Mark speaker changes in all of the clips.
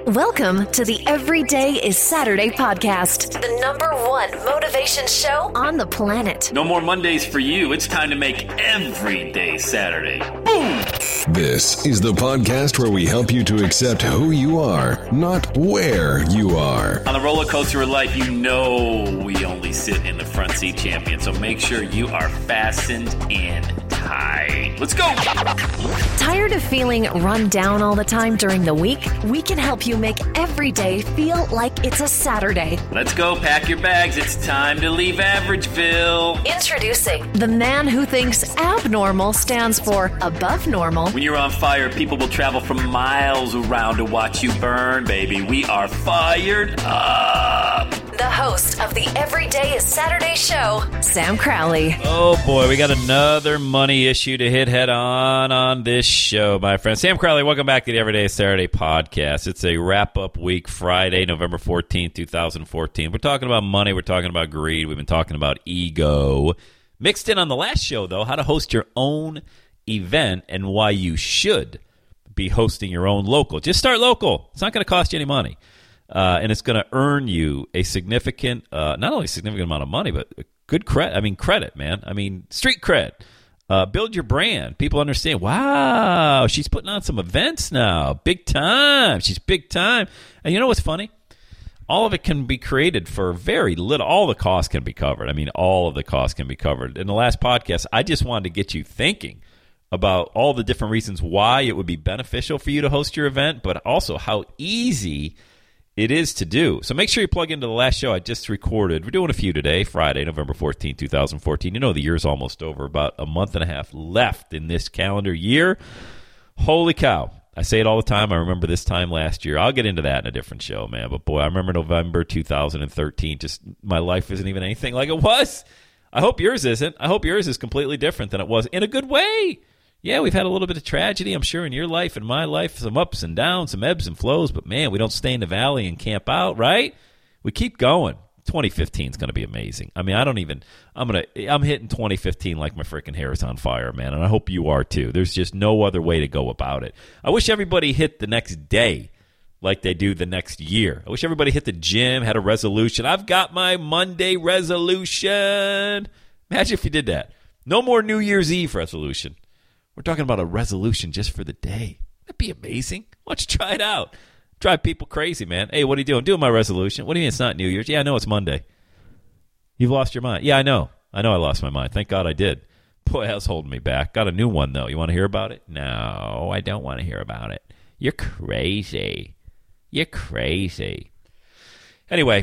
Speaker 1: Welcome to the Everyday is Saturday podcast, the #1 motivation show on the planet.
Speaker 2: No more Mondays for you. It's time to make every day Saturday. Boom!
Speaker 3: This is the podcast where we help you to accept who you are, not where you are.
Speaker 2: On the roller coaster of life, you know we only sit in the front seat, champion. So make sure you are fastened in tight. Let's go!
Speaker 1: Tired of feeling run down all the time during the week? We can help you make every day feel like it's a Saturday.
Speaker 2: Let's go. Pack your bags. It's time to leave Averageville.
Speaker 1: Introducing the man who thinks abnormal stands for above normal.
Speaker 2: When you're on fire, people will travel from miles around to watch you burn, baby. We are fired up.
Speaker 1: The host of the Everyday is Saturday show, Sam Crowley.
Speaker 2: Oh boy, we got another money issue to hit head on this show, my friend. Sam Crowley, welcome back to the Everyday is Saturday podcast. It's a wrap-up week, Friday, November 14th, 2014. We're talking about money. We're talking about greed. We've been talking about ego. Mixed in on the last show, though, how to host your own event and why you should be hosting your own local. Just start local. It's not going to cost you any money. And it's going to earn you a significant, not only a significant amount of money, but good credit. I mean, credit, man. I mean, street cred. Build your brand. People understand, wow, she's putting on some events now. Big time. She's big time. And you know what's funny? All of it can be created for very little. All the costs can be covered. I mean, all of the costs can be covered. In the last podcast, I just wanted to get you thinking about all the different reasons why it would be beneficial for you to host your event, but also how easy it is to do. So make sure you plug into the last show I just recorded. We're doing a few today, Friday, November 14, 2014. You know the year's almost over. About a month and a half left in this calendar year. Holy cow. I say it all the time. I remember this time last year. I'll get into that in a different show, man. But boy, I remember November 2013. Just my life isn't even anything like it was. I hope yours isn't. I hope yours is completely different than it was in a good way. Yeah, we've had a little bit of tragedy, I'm sure, in your life and my life, some ups and downs, some ebbs and flows, but man, we don't stay in the valley and camp out, right? We keep going. 2015 is going to be amazing. I mean, I'm hitting 2015 like my freaking hair is on fire, man, and I hope you are too. There's just no other way to go about it. I wish everybody hit the next day like they do the next year. I wish everybody hit the gym, had a resolution. I've got my Monday resolution. Imagine if you did that. No more New Year's Eve resolution. We're talking about a resolution just for the day. That'd be amazing. Why don't you try it out? Drive people crazy, man. Hey, what are you doing? Doing my resolution. What do you mean it's not New Year's? Yeah, I know it's Monday. You've lost your mind. Yeah, I know. I lost my mind. Thank God I did. Boy, that was holding me back. Got a new one, though. You want to hear about it? No, I don't want to hear about it. You're crazy. You're crazy. Anyway,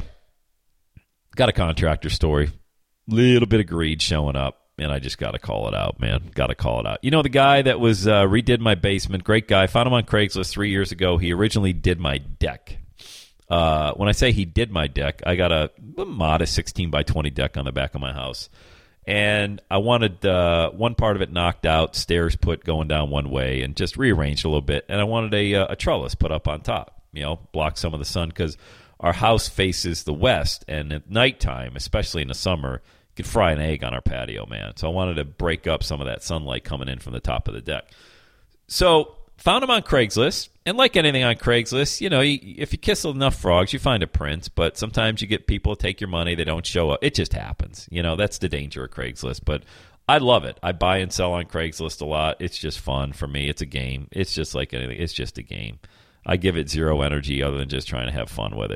Speaker 2: got a contractor story. Little bit of greed showing up. And I just got to call it out, man. Got to call it out. You know the guy that was redid my basement? Great guy. Found him on Craigslist 3 years ago. He originally did my deck. When I say he did my deck, I got a modest 16 by 20 deck on the back of my house. And I wanted one part of it knocked out, stairs put going down one way, and just rearranged a little bit. And I wanted a trellis put up on top, block some of the sun, because our house faces the west. And at nighttime, especially in the summer, could fry an egg on our patio, man. So I wanted to break up some of that sunlight coming in from the top of the deck. So found him on Craigslist. And like anything on Craigslist, if you kiss enough frogs, you find a prince. But sometimes you get people to take your money. They don't show up. It just happens. That's the danger of Craigslist. But I love it. I buy and sell on Craigslist a lot. It's just fun for me. It's a game. It's just like anything. It's just a game. I give it zero energy other than just trying to have fun with it,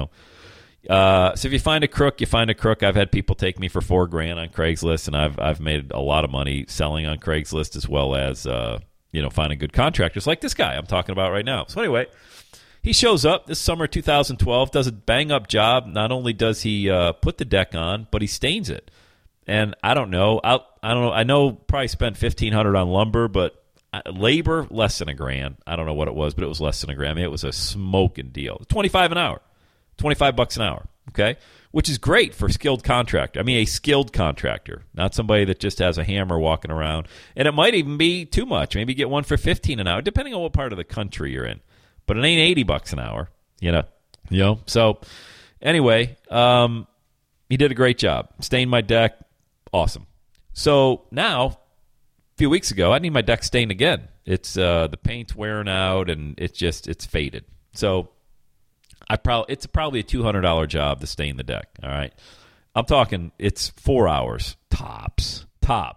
Speaker 2: So if you find a crook, you find a crook. I've had people take me for $4,000 on Craigslist, and I've made a lot of money selling on Craigslist, as well as finding good contractors like this guy I'm talking about right now. So anyway, he shows up this summer 2012, does a bang up job. Not only does he put the deck on, but he stains it. And I don't know. I know probably spent $1,500 on lumber, but labor less than $1,000. I don't know what it was, but it was less than $1,000. I mean, it was a smoking deal. $25 an hour. $25 an hour, okay? Which is great for a skilled contractor. I mean, a skilled contractor, not somebody that just has a hammer walking around. And it might even be too much. Maybe get one for $15 an hour, depending on what part of the country you're in. But it ain't $80 an hour, So anyway, he did a great job. Stained my deck. Awesome. So now, a few weeks ago, I need my deck stained again. It's the paint's wearing out, and it's faded. So It's probably a $200 job to stay in the deck, all right? I'm talking it's 4 hours, tops,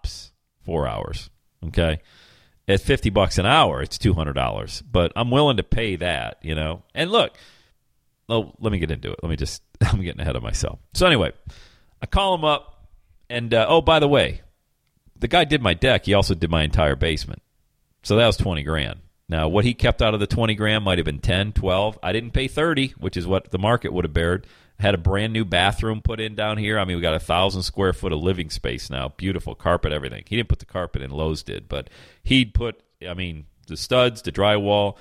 Speaker 2: 4 hours, okay? At $50 an hour, it's $200, but I'm willing to pay that, you know? And look, let me get into it. I'm getting ahead of myself. So anyway, I call him up, and by the way, the guy did my deck. He also did my entire basement. So that was $20,000. Now, what he kept out of the $20,000 might have been 10, 12. I didn't pay 30, which is what the market would have bared. Had a brand new bathroom put in down here. I mean, we got 1,000 square foot of living space now. Beautiful carpet, everything. He didn't put the carpet in, Lowe's did, but he'd put, the studs, the drywall,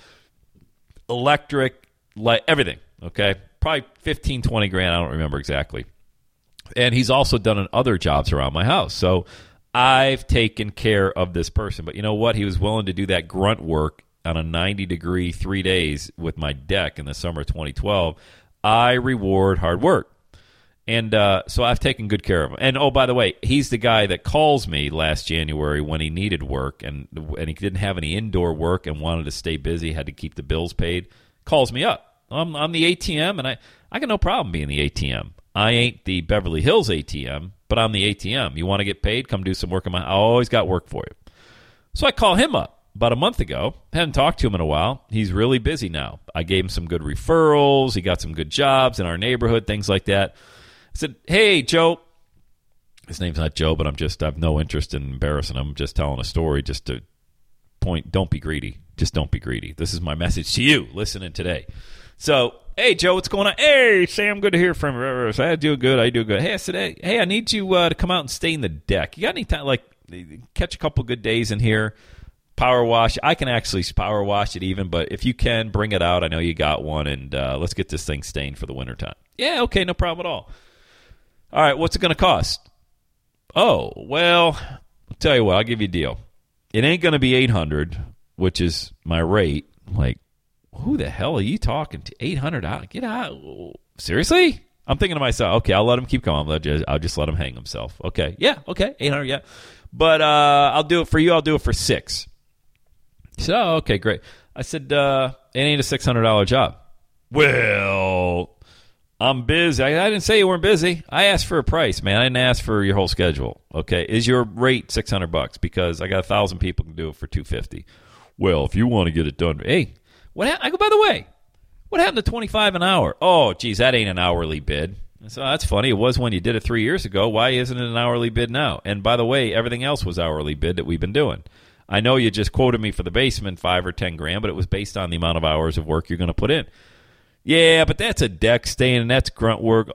Speaker 2: electric, light, everything. Okay, probably 15, 20 grand. I don't remember exactly. And he's also done other jobs around my house. So I've taken care of this person. But you know what? He was willing to do that grunt work on a 90-degree 3 days with my deck in the summer of 2012. I reward hard work. And so I've taken good care of him. And, oh, by the way, he's the guy that calls me last January when he needed work and he didn't have any indoor work and wanted to stay busy, had to keep the bills paid, calls me up. I'm the ATM, and I got no problem being the ATM. I ain't the Beverly Hills ATM, but I'm the ATM. You want to get paid? Come do some work. I always got work for you. So I call him up about a month ago. Hadn't talked to him in a while. He's really busy now. I gave him some good referrals. He got some good jobs in our neighborhood, things like that. I said, hey, Joe. His name's not Joe, but I have no interest in embarrassing him. I'm just telling a story just to point. Don't be greedy. Just don't be greedy. This is my message to you listening today. So, hey, Joe, what's going on? Hey, Sam, good to hear from you. I do good. Hey, I said, hey, I need you to come out and stay in the deck. You got any time, catch a couple good days in here, power wash? I can actually power wash it even, but if you can, bring it out. I know you got one, and let's get this thing stained for the wintertime. Yeah, okay, no problem at all. All right, what's it going to cost? Oh, well, I'll tell you what, I'll give you a deal. It ain't going to be $800, which is my rate. Who the hell are you talking to? $800? Get out. Seriously? I'm thinking to myself, okay, I'll let him keep going. I'll just let him hang himself. Okay. Yeah. Okay. $800. Yeah. But I'll do it for you. I'll do it for $600. So, okay, great. I said, it ain't a $600 job. Well, I'm busy. I didn't say you weren't busy. I asked for a price, man. I didn't ask for your whole schedule. Okay. Is your rate $600? Because I got 1,000 people can do it for $250. Well, if you want to get it done, hey. I go, by the way, what happened to $25 an hour? Oh, geez, that ain't an hourly bid. So that's funny. It was when you did it 3 years ago. Why isn't it an hourly bid now? And by the way, everything else was hourly bid that we've been doing. I know you just quoted me for the basement, $5 or $10,000, but it was based on the amount of hours of work you're going to put in. Yeah, but that's a deck stain and that's grunt work.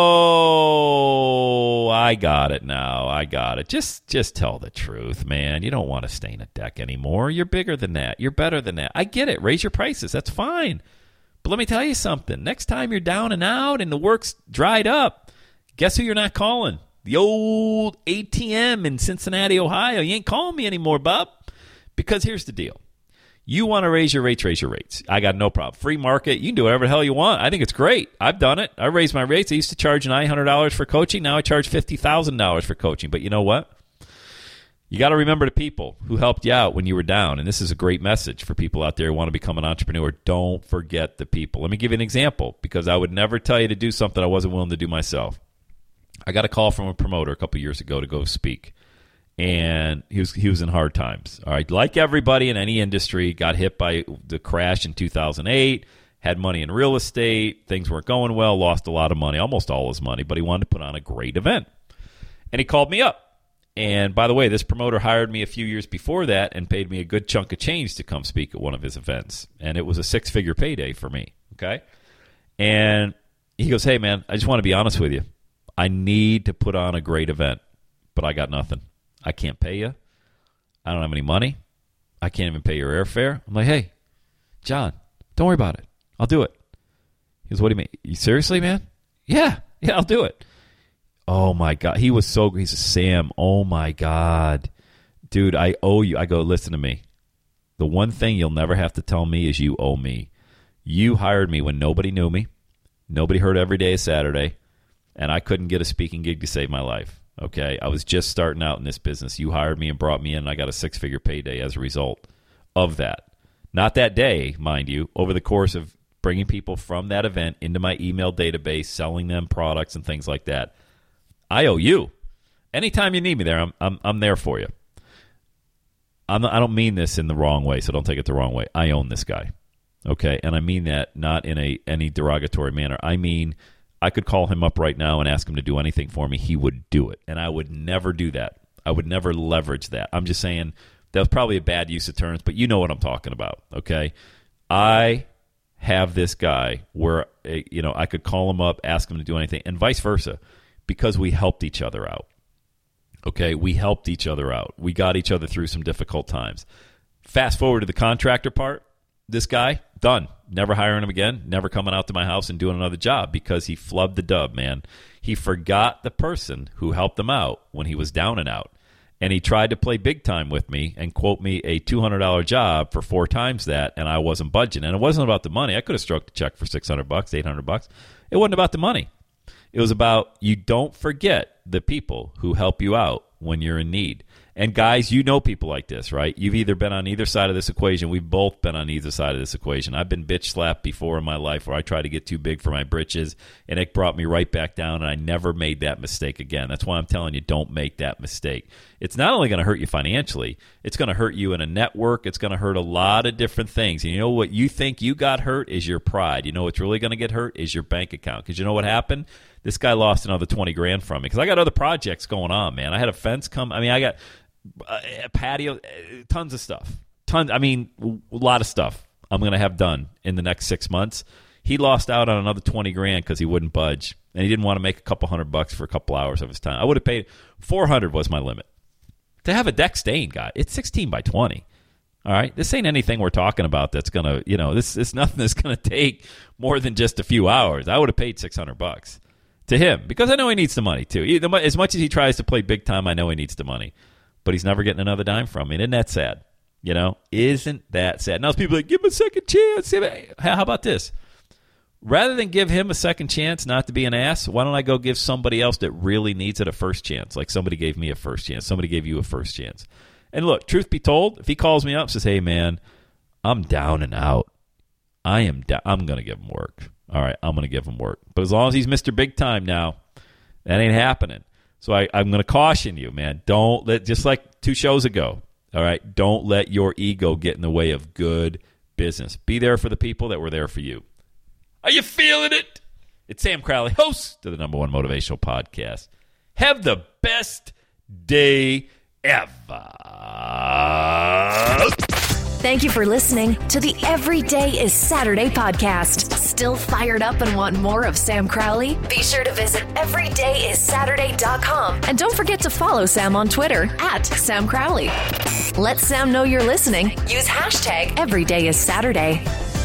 Speaker 2: Oh, I got it now. I got it. Just tell the truth, man. You don't want to stain a deck anymore. You're bigger than that. You're better than that. I get it. Raise your prices. That's fine. But let me tell you something. Next time you're down and out and the work's dried up, guess who you're not calling? The old ATM in Cincinnati, Ohio. You ain't calling me anymore, Bob. Because here's the deal. You want to raise your rates. I got no problem. Free market. You can do whatever the hell you want. I think it's great. I've done it. I raised my rates. I used to charge $900 for coaching. Now I charge $50,000 for coaching. But you know what? You got to remember the people who helped you out when you were down. And this is a great message for people out there who want to become an entrepreneur. Don't forget the people. Let me give you an example because I would never tell you to do something I wasn't willing to do myself. I got a call from a promoter a couple years ago to go speak. And he was in hard times. All right, like everybody in any industry, got hit by the crash in 2008, had money in real estate, things weren't going well, lost a lot of money, almost all his money, but he wanted to put on a great event. And he called me up. And by the way, this promoter hired me a few years before that and paid me a good chunk of change to come speak at one of his events. And it was a 6-figure payday for me, okay? And he goes, hey, man, I just want to be honest with you. I need to put on a great event, but I got nothing. I can't pay you. I don't have any money. I can't even pay your airfare. I'm like, hey, John, don't worry about it. I'll do it. He goes, what do you mean? You seriously, man? Yeah, I'll do it. Oh, my God. He says, Sam, oh, my God. Dude, I owe you. I go, listen to me. The one thing you'll never have to tell me is you owe me. You hired me when nobody knew me. Nobody heard every day is Saturday. And I couldn't get a speaking gig to save my life. Okay, I was just starting out in this business. You hired me and brought me in, and I got a 6-figure payday as a result of that. Not that day, mind you. Over the course of bringing people from that event into my email database, selling them products and things like that. I owe you. Anytime you need me there, I'm there for you. I don't mean this in the wrong way, so don't take it the wrong way. I own this guy, okay? And I mean that not in any derogatory manner. I mean, I could call him up right now and ask him to do anything for me. He would do it, and I would never do that. I would never leverage that. I'm just saying that was probably a bad use of terms, but you know what I'm talking about, okay? I have this guy where I could call him up, ask him to do anything, and vice versa, because we helped each other out. Okay, we helped each other out. We got each other through some difficult times. Fast forward to the contractor part. This guy, done. Never hiring him again. Never coming out to my house and doing another job because he flubbed the dub, man. He forgot the person who helped him out when he was down and out. And he tried to play big time with me and quote me a $200 job for 4 times that, and I wasn't budging. And it wasn't about the money. I could have stroked a check for $600, $800. It wasn't about the money. It was about you don't forget the people who help you out when you're in need. And guys, you know people like this, right? You've either been on either side of this equation. We've both been on either side of this equation. I've been bitch slapped before in my life where I tried to get too big for my britches, and it brought me right back down, and I never made that mistake again. That's why I'm telling you, don't make that mistake. It's not only going to hurt you financially, it's going to hurt you in a network. It's going to hurt a lot of different things. And you know what you think you got hurt is your pride. You know what's really going to get hurt is your bank account. Because you know what happened? This guy lost another $20,000 from me because I got other projects going on, man. I had a fence come. I mean, I got a patio, tons of stuff. A lot of stuff I'm going to have done in the next 6 months. He lost out on another $20,000 because he wouldn't budge, and he didn't want to make a couple $100 for a couple hours of his time. I would have paid $400 was my limit to have a deck stain, guy. It's 16 by 20. All right, this ain't anything we're talking about that's gonna, this nothing that's gonna take more than just a few hours. I would have paid $600 to him because I know he needs the money too. As much as he tries to play big time, I know he needs the money, but he's never getting another dime from me. Isn't that sad? Isn't that sad? Now people are like, give him a second chance. How about this? Rather than give him a second chance not to be an ass, why don't I go give somebody else that really needs it a first chance? Like somebody gave me a first chance. Somebody gave you a first chance. And look, truth be told, if he calls me up and says, hey, man, I'm down and out. I'm going to give him work. All right, I'm going to give him work. But as long as he's Mr. Big Time now, that ain't happening. So I'm going to caution you, man. Don't let, just like 2 shows ago, all right, don't let your ego get in the way of good business. Be there for the people that were there for you. Are you feeling it? It's Sam Crowley, host of the #1 motivational podcast. Have the best day ever.
Speaker 1: Thank you for listening to the Every Day is Saturday podcast. Still fired up and want more of Sam Crowley? Be sure to visit everydayissaturday.com. And don't forget to follow Sam on Twitter @Sam Crowley. Let Sam know you're listening. Use #EverydayIsSaturday.